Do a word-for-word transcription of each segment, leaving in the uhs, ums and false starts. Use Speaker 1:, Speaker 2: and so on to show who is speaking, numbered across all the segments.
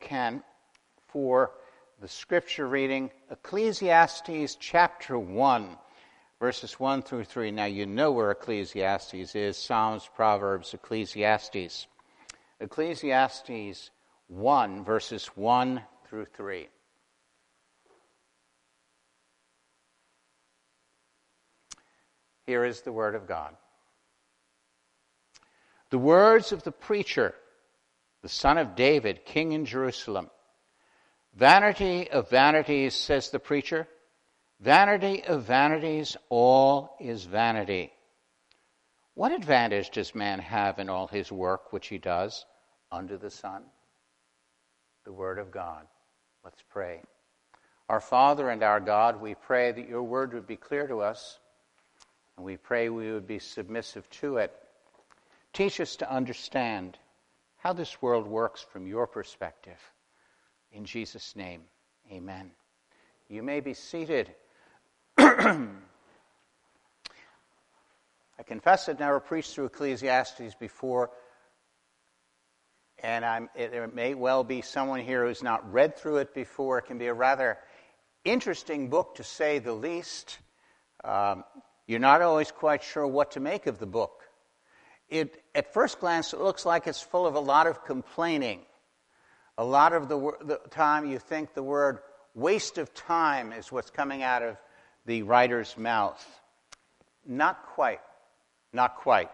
Speaker 1: can, for the scripture reading, Ecclesiastes chapter one, verses one through three. Now, you know where Ecclesiastes is, Psalms, Proverbs, Ecclesiastes. Ecclesiastes one, verses one through three. Here is the word of God. The words of the preacher, the son of David, king in Jerusalem. Vanity of vanities, says the preacher. Vanity of vanities, all is vanity. What advantage does man have in all his work which he does under the sun? The word of God. Let's pray. Our Father and our God, we pray that your word would be clear to us, and we pray we would be submissive to it. Teach us to understand how this world works from your perspective. In Jesus' name, amen. You may be seated. I confess I've never preached through Ecclesiastes before, and I'm, it, there may well be someone here who's not read through it before. It can be a rather interesting book, to say the least. Um, you're not always quite sure what to make of the book. It, at first glance, it looks like it's full of a lot of complaining. A lot of the, the time you think the word waste of time is what's coming out of the writer's mouth. Not quite. Not quite.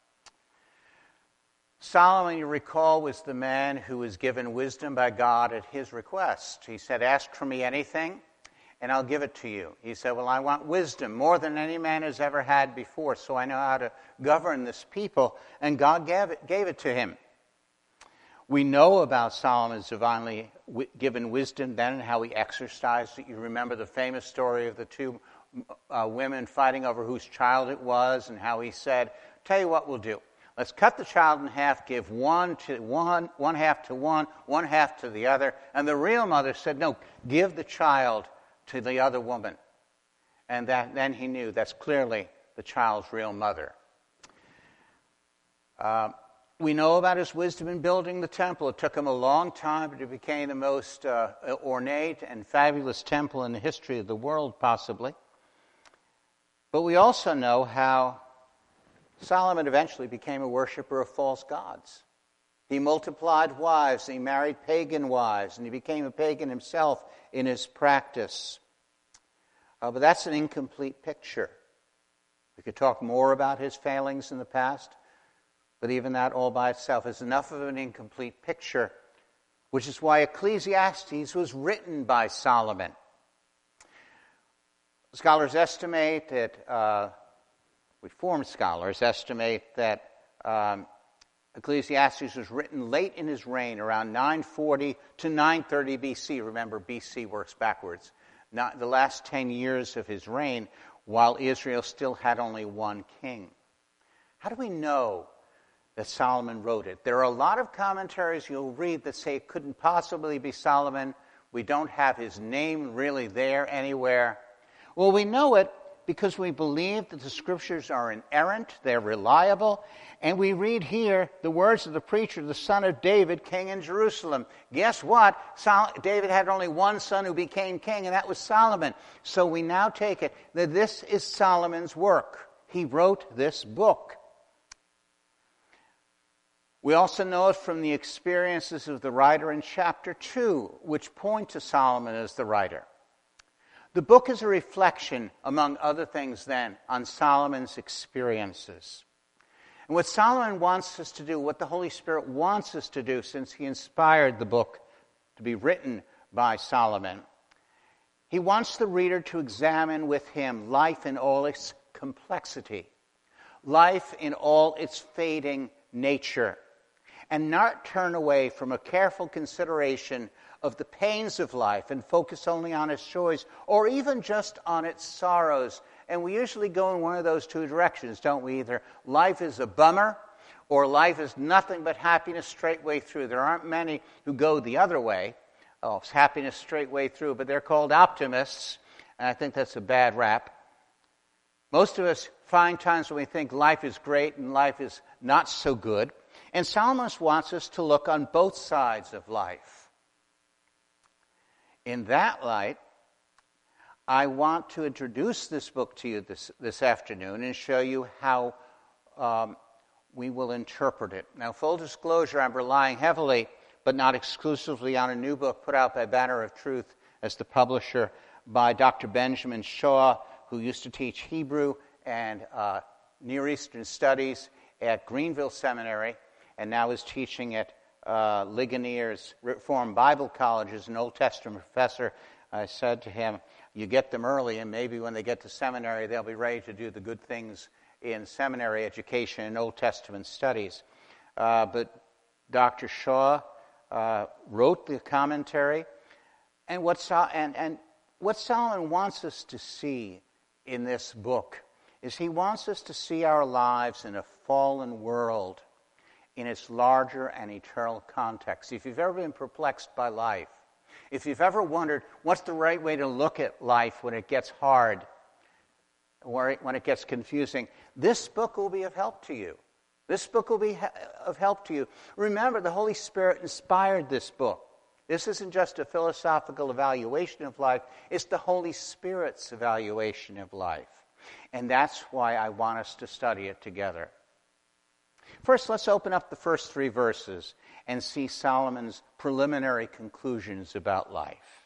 Speaker 1: Solomon, you recall, was the man who was given wisdom by God at his request. He said, ask for me anything, and I'll give it to you. He said, well, I want wisdom more than any man has ever had before, so I know how to govern this people. And God gave it, gave it to him. We know about Solomon's divinely w- given wisdom then and how he exercised it. You remember the famous story of the two uh, women fighting over whose child it was, and how he said, tell you what we'll do. Let's cut the child in half, give one to one, one half to one, one half to the other. And the real mother said, no, give the child to the other woman. And that, then he knew that's clearly the child's real mother. Uh, We know about his wisdom in building the temple. It took him a long time, but it became the most uh, ornate and fabulous temple in the history of the world, possibly. But we also know how Solomon eventually became a worshiper of false gods. He multiplied wives, and he married pagan wives, and he became a pagan himself in his practice. Uh, but that's an incomplete picture. We could talk more about his failings in the past, but even that all by itself is enough of an incomplete picture, which is why Ecclesiastes was written by Solomon. Scholars estimate that, uh, Reformed scholars estimate that um, Ecclesiastes was written late in his reign, around nine forty to nine thirty B C. Remember, B C works backwards. Not the last ten years of his reign, while Israel still had only one king. How do we know that Solomon wrote it? There are a lot of commentaries you'll read that say it couldn't possibly be Solomon. We don't have his name really there anywhere. Well, we know it because we believe that the scriptures are inerrant, they're reliable, and we read here the words of the preacher, the son of David, king in Jerusalem. Guess what? Sol- David had only one son who became king, and that was Solomon. So we now take it that this is Solomon's work. He wrote this book. We also know it from the experiences of the writer in chapter two, which point to Solomon as the writer. The book is a reflection, among other things then, on Solomon's experiences. And what Solomon wants us to do, what the Holy Spirit wants us to do, since he inspired the book to be written by Solomon, he wants the reader to examine with him life in all its complexity, life in all its fading nature, and not turn away from a careful consideration of the pains of life and focus only on its joys, or even just on its sorrows. And we usually go in one of those two directions, don't we? Either life is a bummer, or life is nothing but happiness straight way through. There aren't many who go the other way. Oh, it's happiness straight way through, but they're called optimists, and I think that's a bad rap. Most of us find times when we think life is great and life is not so good. And Solomon wants us to look on both sides of life. In that light, I want to introduce this book to you this, this afternoon and show you how um, we will interpret it. Now, full disclosure, I'm relying heavily, but not exclusively, on a new book put out by Banner of Truth as the publisher by Doctor Benjamin Shaw, who used to teach Hebrew and uh, Near Eastern Studies at Greenville Seminary, and now is teaching at uh, Ligonier's Reformed Bible College as an Old Testament professor. I said to him, you get them early, and maybe when they get to seminary, they'll be ready to do the good things in seminary education and Old Testament studies. Uh, but Doctor Shaw uh, wrote the commentary, and what, Sol- and, and what Solomon wants us to see in this book is he wants us to see our lives in a fallen world in its larger and eternal context. If you've ever been perplexed by life, if you've ever wondered what's the right way to look at life when it gets hard, or when it gets confusing, this book will be of help to you. This book will be of help to you. Remember, the Holy Spirit inspired this book. This isn't just a philosophical evaluation of life, it's the Holy Spirit's evaluation of life. And that's why I want us to study it together. First, let's open up the first three verses and see Solomon's preliminary conclusions about life.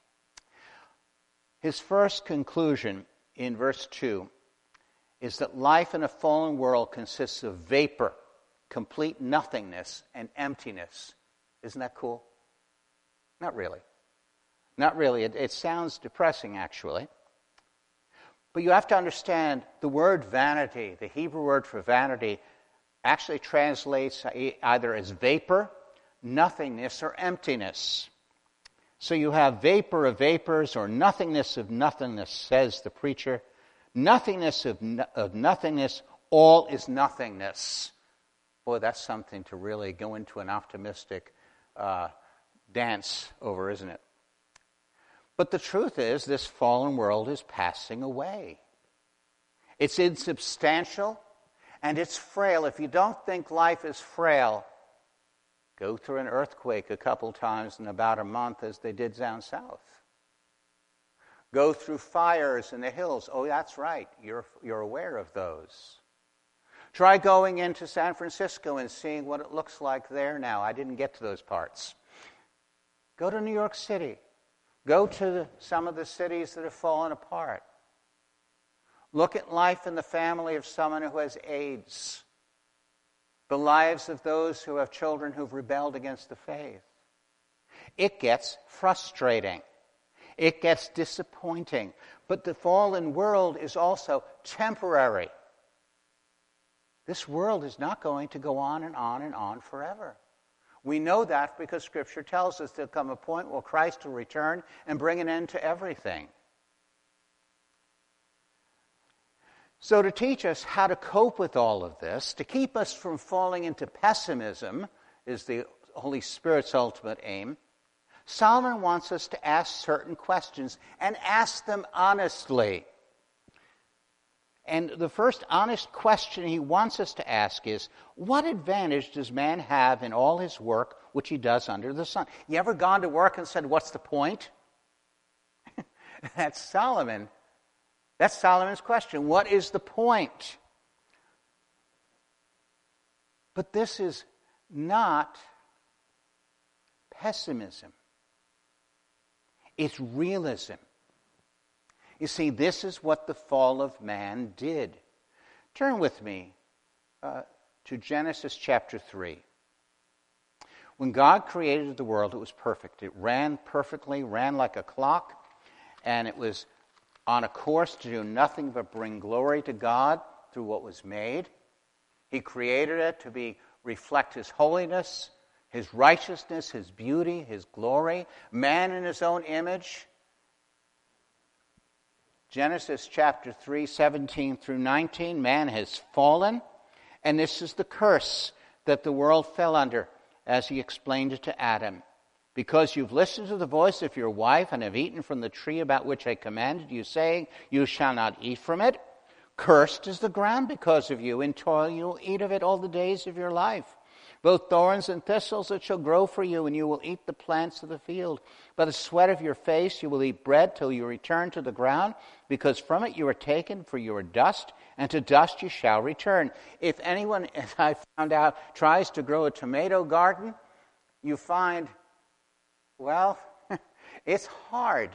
Speaker 1: His first conclusion in verse two is that life in a fallen world consists of vapor, complete nothingness, and emptiness. Isn't that cool? Not really. Not really. It, it sounds depressing, actually. But you have to understand the word vanity, the Hebrew word for vanity, actually translates either as vapor, nothingness, or emptiness. So you have vapor of vapors or nothingness of nothingness, says the preacher. Nothingness of, no, of nothingness, all is nothingness. Boy, that's something to really go into an optimistic uh, dance over, isn't it? But the truth is, this fallen world is passing away. It's insubstantial, and it's frail. If you don't think life is frail, go through an earthquake a couple times in about a month, as they did down south. Go through fires in the hills. Oh, that's right. You're, you're aware of those. Try going into San Francisco and seeing what it looks like there now. I didn't get to those parts. Go to New York City. Go to the, some of the cities that have fallen apart. Look at life in the family of someone who has AIDS. The lives of those who have children who've rebelled against the faith. It gets frustrating. It gets disappointing. But the fallen world is also temporary. This world is not going to go on and on and on forever. We know that because Scripture tells us there'll come a point where Christ will return and bring an end to everything. So to teach us how to cope with all of this, to keep us from falling into pessimism, is the Holy Spirit's ultimate aim, Solomon wants us to ask certain questions and ask them honestly. And the first honest question he wants us to ask is, what advantage does man have in all his work which he does under the sun? You ever gone to work and said, what's the point? That's Solomon. That's Solomon's question. What is the point? But this is not pessimism. It's realism. You see, this is what the fall of man did. Turn with me uh, to Genesis chapter three. When God created the world, it was perfect. It ran perfectly, ran like a clock, and it was on a course to do nothing but bring glory to God through what was made. He created it to be reflect His holiness, His righteousness, His beauty, His glory, man in His own image. Genesis chapter three, seventeen through nineteen, man has fallen, and this is the curse that the world fell under, as he explained it to Adam. Because you've listened to the voice of your wife and have eaten from the tree about which I commanded you, saying, you shall not eat from it, cursed is the ground because of you. In toil you'll eat of it all the days of your life. Both thorns and thistles it shall grow for you, and you will eat the plants of the field. By the sweat of your face you will eat bread till you return to the ground, because from it you are taken, for you are dust, and to dust you shall return. If anyone, as I found out, tries to grow a tomato garden, you find, well, it's hard.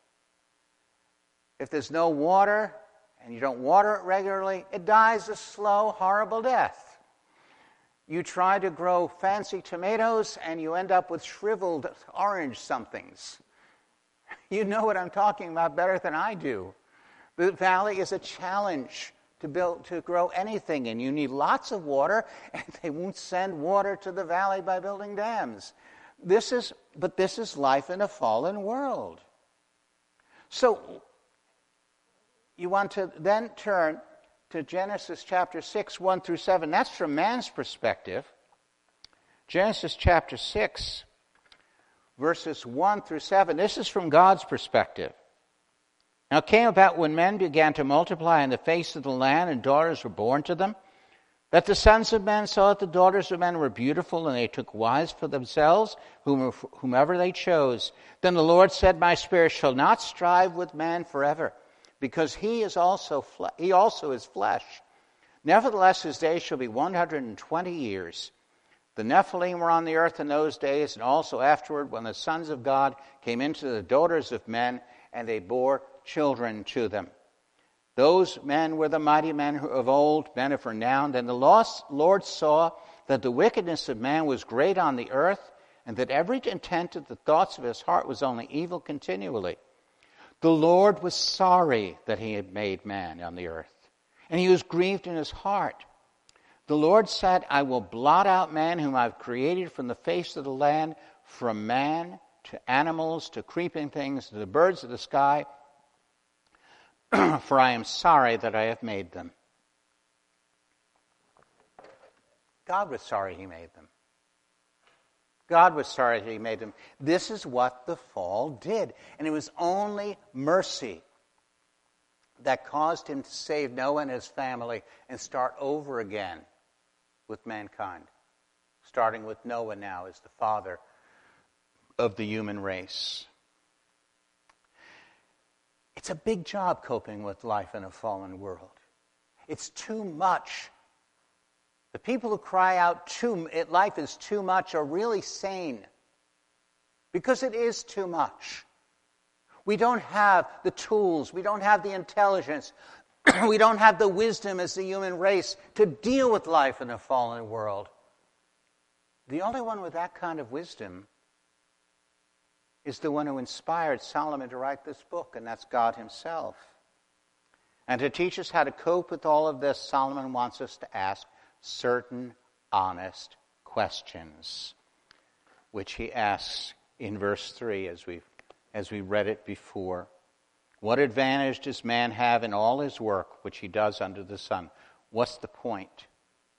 Speaker 1: If there's no water, and you don't water it regularly, it dies a slow, horrible death. You try to grow fancy tomatoes, and you end up with shriveled orange somethings. You know what I'm talking about better than I do. The valley is a challenge to build, to grow anything in. You need lots of water, and they won't send water to the valley by building dams. This is, but this is life in a fallen world. So, you want to then turn to Genesis chapter six, one through seven. That's from man's perspective. Genesis chapter six, verses one through seven. This is from God's perspective. Now it came about when men began to multiply on the face of the land, and daughters were born to them, that the sons of men saw that the daughters of men were beautiful, and they took wives for themselves, whomever they chose. Then the Lord said, My spirit shall not strive with man forever, because he is also fle- he also is flesh. Nevertheless, his days shall be one hundred and twenty years. The Nephilim were on the earth in those days, and also afterward, when the sons of God came into the daughters of men, and they bore children to them. Those men were the mighty men of old, men of renown. Then the Lord saw that the wickedness of man was great on the earth, and that every intent of the thoughts of his heart was only evil continually. The Lord was sorry that he had made man on the earth, and he was grieved in his heart. The Lord said, I will blot out man whom I've created from the face of the land, from man to animals to creeping things to the birds of the sky, for I am sorry that I have made them. God was sorry he made them. God was sorry that he made them. This is what the fall did. And it was only mercy that caused him to save Noah and his family and start over again with mankind. Starting with Noah now as the father of the human race. It's a big job coping with life in a fallen world. It's too much. The people who cry out, too, it, life is too much, are really sane. Because it is too much. We don't have the tools. We don't have the intelligence. We don't have the wisdom as the human race to deal with life in a fallen world. The only one with that kind of wisdom is the one who inspired Solomon to write this book, and that's God himself. And to teach us how to cope with all of this, Solomon wants us to ask certain honest questions, which he asks in verse three as we as we read it before. What advantage does man have in all his work which he does under the sun? What's the point?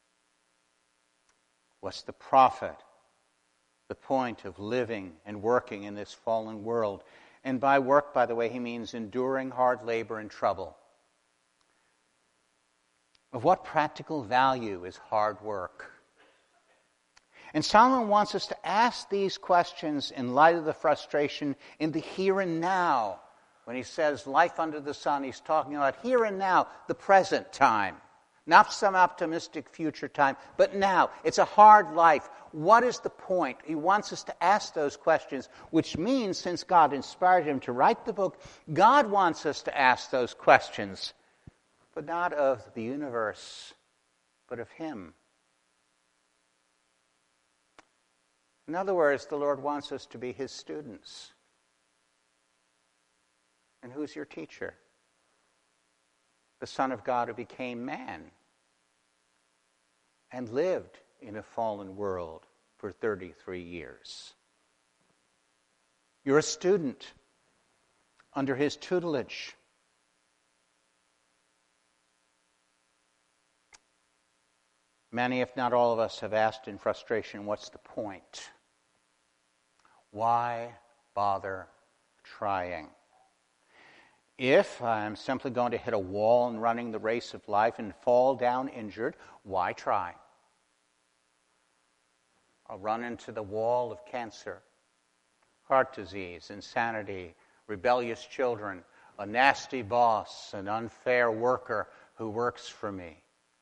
Speaker 1: What's the profit? The point of living and working in this fallen world. And by work, by the way, he means enduring hard labor and trouble. Of what practical value is hard work? And Solomon wants us to ask these questions in light of the frustration in the here and now. When he says life under the sun, he's talking about here and now, the present time. Not some optimistic future time, but now. It's a hard life. What is the point? He wants us to ask those questions, which means, since God inspired him to write the book, God wants us to ask those questions, but not of the universe, but of him. In other words, the Lord wants us to be his students. And who's your teacher? The Son of God who became man and lived in a fallen world for thirty-three years. You're a student under his tutelage. Many, if not all of us, have asked in frustration, what's the point? Why bother trying? If I'm simply going to hit a wall and running the race of life and fall down injured, why try? I'll run into the wall of cancer, heart disease, insanity, rebellious children, a nasty boss, an unfair worker who works for me.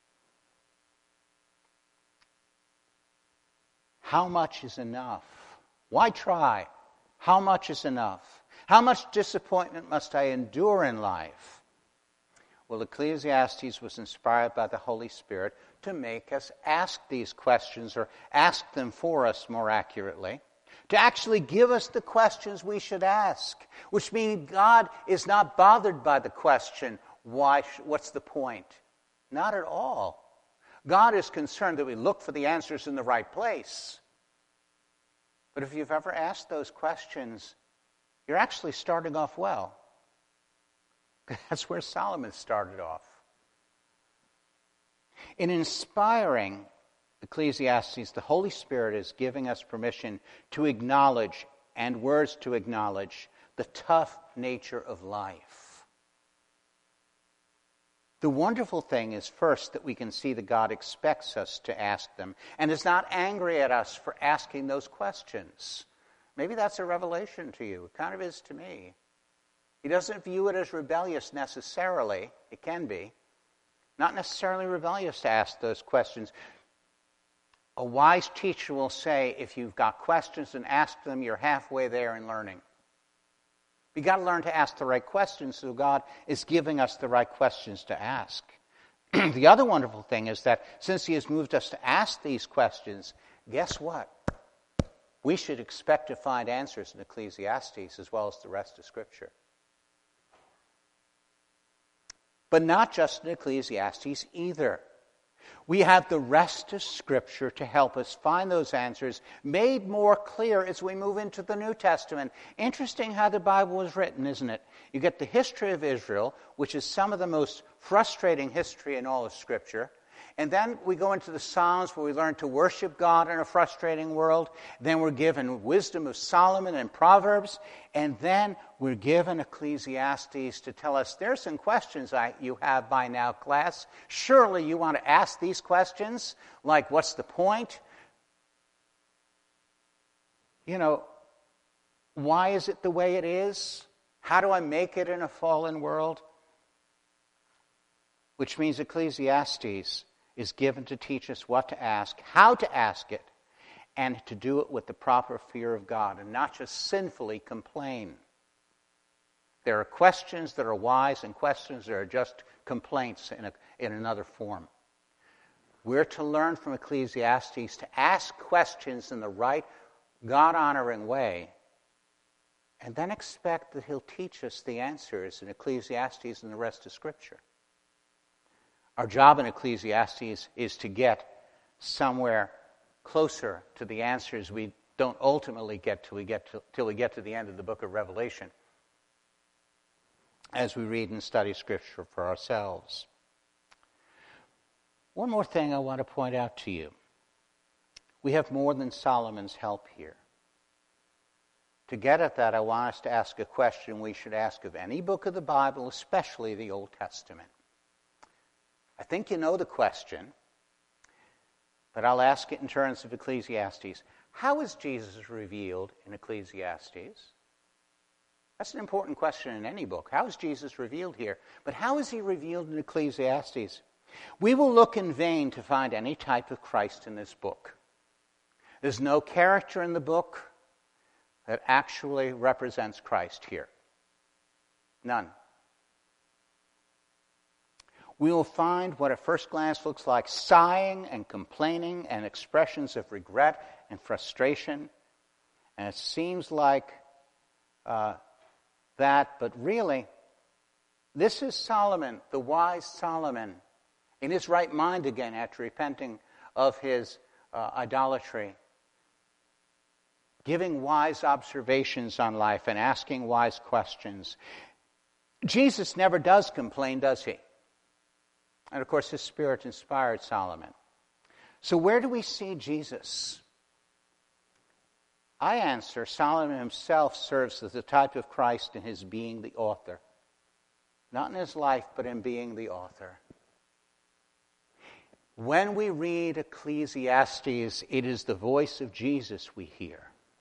Speaker 1: How much is enough? Why try? How much is enough? How much disappointment must I endure in life? Well, Ecclesiastes was inspired by the Holy Spirit to make us ask these questions, or ask them for us more accurately, to actually give us the questions we should ask, which means God is not bothered by the question, why? What's the point? Not at all. God is concerned that we look for the answers in the right place. But if you've ever asked those questions, you're actually starting off well. That's where Solomon started off. In inspiring Ecclesiastes, the Holy Spirit is giving us permission to acknowledge, and words to acknowledge, the tough nature of life. The wonderful thing is, first, that we can see that God expects us to ask them and is not angry at us for asking those questions. Maybe that's a revelation to you. It kind of is to me. He doesn't view it as rebellious necessarily. It can be. Not necessarily rebellious to ask those questions. A wise teacher will say, if you've got questions and ask them, you're halfway there in learning. We've got to learn to ask the right questions, so God is giving us the right questions to ask. The other wonderful thing is that since He has moved us to ask these questions, guess what? We should expect to find answers in Ecclesiastes as well as the rest of Scripture. But not just in Ecclesiastes either. We have the rest of Scripture to help us find those answers, made more clear as we move into the New Testament. Interesting how the Bible was written, isn't it? You get the history of Israel, which is some of the most frustrating history in all of Scripture. And then we go into the Psalms, where we learn to worship God in a frustrating world. Then we're given wisdom of Solomon and Proverbs. And then we're given Ecclesiastes to tell us, there's some questions I, you have by now, class. Surely you want to ask these questions, like, what's the point? You know, why is it the way it is? How do I make it in a fallen world? Which means Ecclesiastes is given to teach us what to ask, how to ask it, and to do it with the proper fear of God, and not just sinfully complain. There are questions that are wise and questions that are just complaints in, a, in another form. We're to learn from Ecclesiastes to ask questions in the right, God-honoring way, and then expect that He'll teach us the answers in Ecclesiastes and the rest of Scripture. Our job in Ecclesiastes is to get somewhere closer to the answers we don't ultimately get till we get to, till we get to the end of the book of Revelation, as we read and study Scripture for ourselves. One more thing I want to point out to you. We have more than Solomon's help here. To get at that, I want us to ask a question we should ask of any book of the Bible, especially the Old Testament. I think you know the question, but I'll ask it in terms of Ecclesiastes. How is Jesus revealed in Ecclesiastes? That's an important question in any book. How is Jesus revealed here? But how is He revealed in Ecclesiastes? We will look in vain to find any type of Christ in this book. There's no character in the book that actually represents Christ here. None. We will find what at first glance looks like sighing and complaining and expressions of regret and frustration. And it seems like uh, that, but really, this is Solomon, the wise Solomon, in his right mind again after repenting of his uh, idolatry, giving wise observations on life and asking wise questions. Jesus never does complain, does he? And of course, his Spirit inspired Solomon. So where do we see Jesus? I answer, Solomon himself serves as the type of Christ in his being the author. Not in his life, but in being the author. When we read Ecclesiastes, it is the voice of Jesus we hear.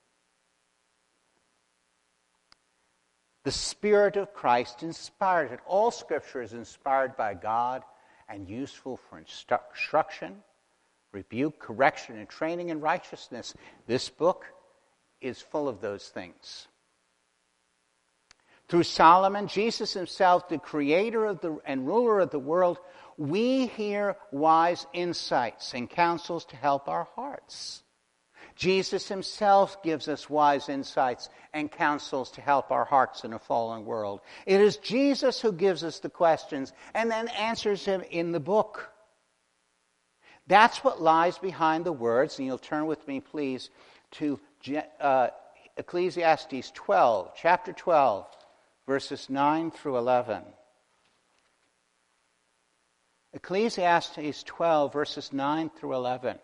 Speaker 1: The Spirit of Christ inspired it. All Scripture is inspired by God and useful for instruction, rebuke, correction, and training in righteousness. This book is full of those things. Through Solomon, Jesus himself, the creator of the and ruler of the world, we hear wise insights and counsels to help our hearts. Jesus himself gives us wise insights and counsels to help our hearts in a fallen world. It is Jesus who gives us the questions and then answers them in the book. That's what lies behind the words, and you'll turn with me, please, to uh, Ecclesiastes twelve, chapter twelve, verses nine through eleven. Ecclesiastes twelve, verses nine through eleven.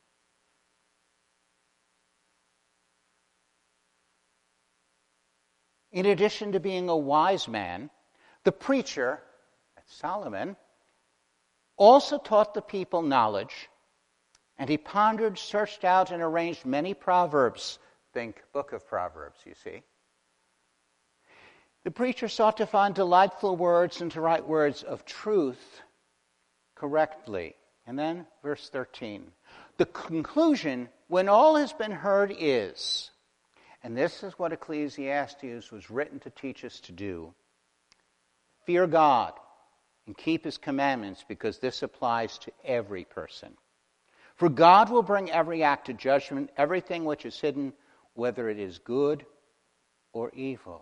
Speaker 1: In addition to being a wise man, the preacher, Solomon, also taught the people knowledge, and he pondered, searched out, and arranged many proverbs. Think Book of Proverbs, you see. The preacher sought to find delightful words and to write words of truth correctly. And then, verse thirteen. The conclusion, when all has been heard, is, and this is what Ecclesiastes was written to teach us to do, fear God and keep his commandments, because this applies to every person. For God will bring every act to judgment, everything which is hidden, whether it is good or evil.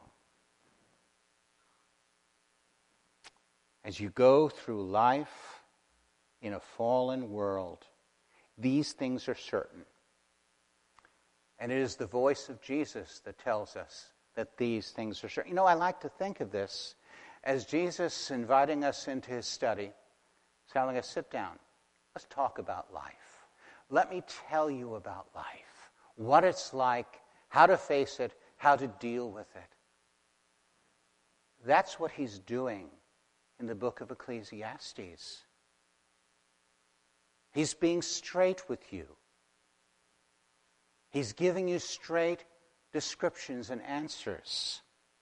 Speaker 1: As you go through life in a fallen world, these things are certain. And it is the voice of Jesus that tells us that these things are certain. You know, I like to think of this as Jesus inviting us into his study, telling us, sit down, let's talk about life. Let me tell you about life, what it's like, how to face it, how to deal with it. That's what he's doing in the book of Ecclesiastes. He's being straight with you. He's giving you straight descriptions and answers.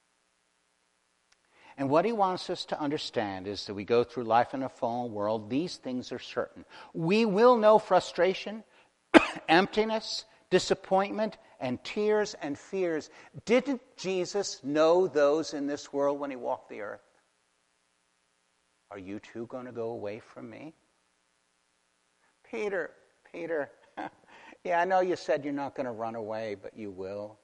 Speaker 1: And what he wants us to understand is that we go through life in a fallen world, these things are certain. We will know frustration, emptiness, disappointment, and tears and fears. Didn't Jesus know those in this world when he walked the earth? Are you too going to go away from me? Peter, Peter, yeah, I know you said you're not going to run away, but you will.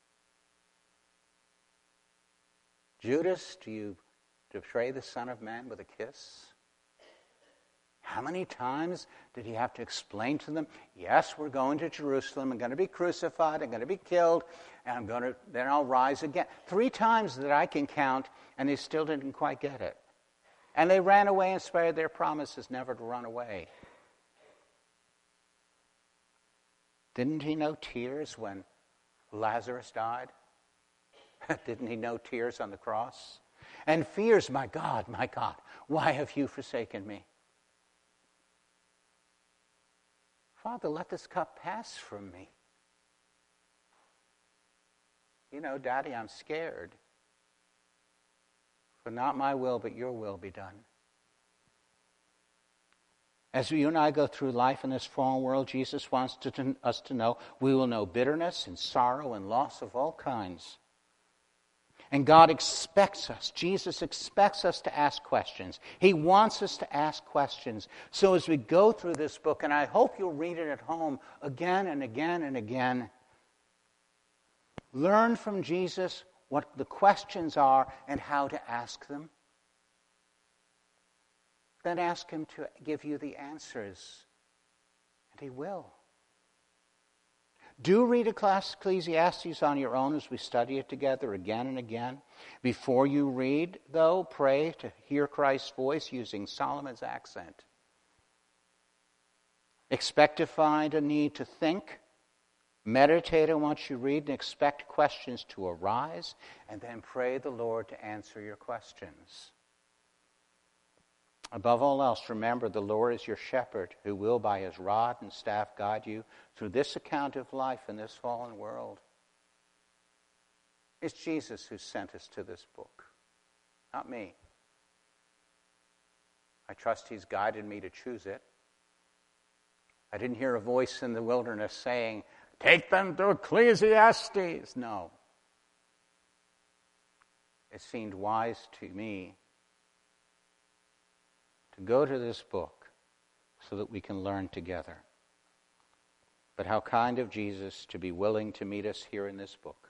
Speaker 1: Judas, do you betray the Son of Man with a kiss? How many times did he have to explain to them, yes, we're going to Jerusalem, I'm going to be crucified, I'm going to be killed, and I'm going to, then I'll rise again. Three times that I can count, and they still didn't quite get it. And they ran away and spared their promises never to run away. Didn't he know tears when Lazarus died? Didn't he know tears on the cross? And fears, my God, my God, why have you forsaken me? Father, let this cup pass from me. You know, Daddy, I'm scared. For not my will, but your will be done. As you and I go through life in this fallen world, Jesus wants to, to, us to know we will know bitterness and sorrow and loss of all kinds. And God expects us, Jesus expects us to ask questions. He wants us to ask questions. So as we go through this book, and I hope you'll read it at home again and again and again, learn from Jesus what the questions are and how to ask them. Then ask him to give you the answers, and he will. Do read Ecclesiastes on your own as we study it together again and again. Before you read, though, pray to hear Christ's voice using Solomon's accent. Expect to find a need to think, meditate on what you read, and expect questions to arise, and then pray the Lord to answer your questions. Above all else, remember the Lord is your shepherd who will by his rod and staff guide you through this account of life in this fallen world. It's Jesus who sent us to this book, not me. I trust he's guided me to choose it. I didn't hear a voice in the wilderness saying, take them to Ecclesiastes. No. It seemed wise to me to go to this book so that we can learn together. But how kind of Jesus to be willing to meet us here in this book.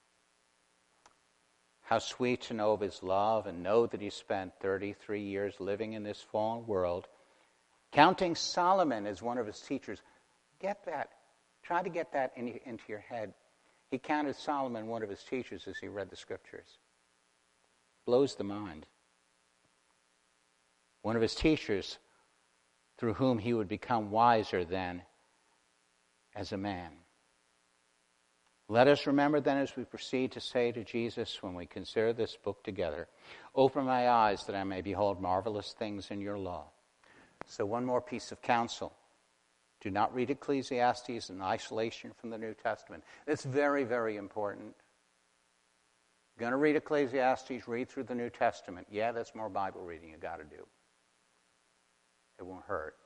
Speaker 1: How sweet to know of his love and know that he spent thirty-three years living in this fallen world, counting Solomon as one of his teachers. Get that. Try to get that in, into your head. He counted Solomon one of his teachers as he read the scriptures. Blows the mind. One of his teachers through whom he would become wiser than as a man. Let us remember then as we proceed to say to Jesus when we consider this book together, open my eyes that I may behold marvelous things in your law. So one more piece of counsel. Do not read Ecclesiastes in isolation from the New Testament. It's very, very important. You're going to read Ecclesiastes, read through the New Testament. Yeah, that's more Bible reading you got to do. It won't hurt.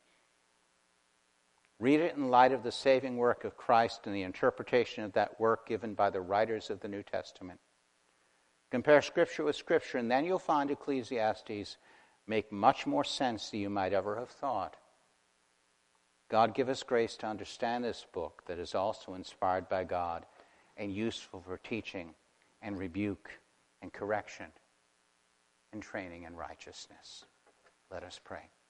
Speaker 1: Read it in light of the saving work of Christ and the interpretation of that work given by the writers of the New Testament. Compare Scripture with Scripture, and then you'll find Ecclesiastes make much more sense than you might ever have thought. God give us grace to understand this book that is also inspired by God and useful for teaching and rebuke and correction and training in righteousness. Let us pray.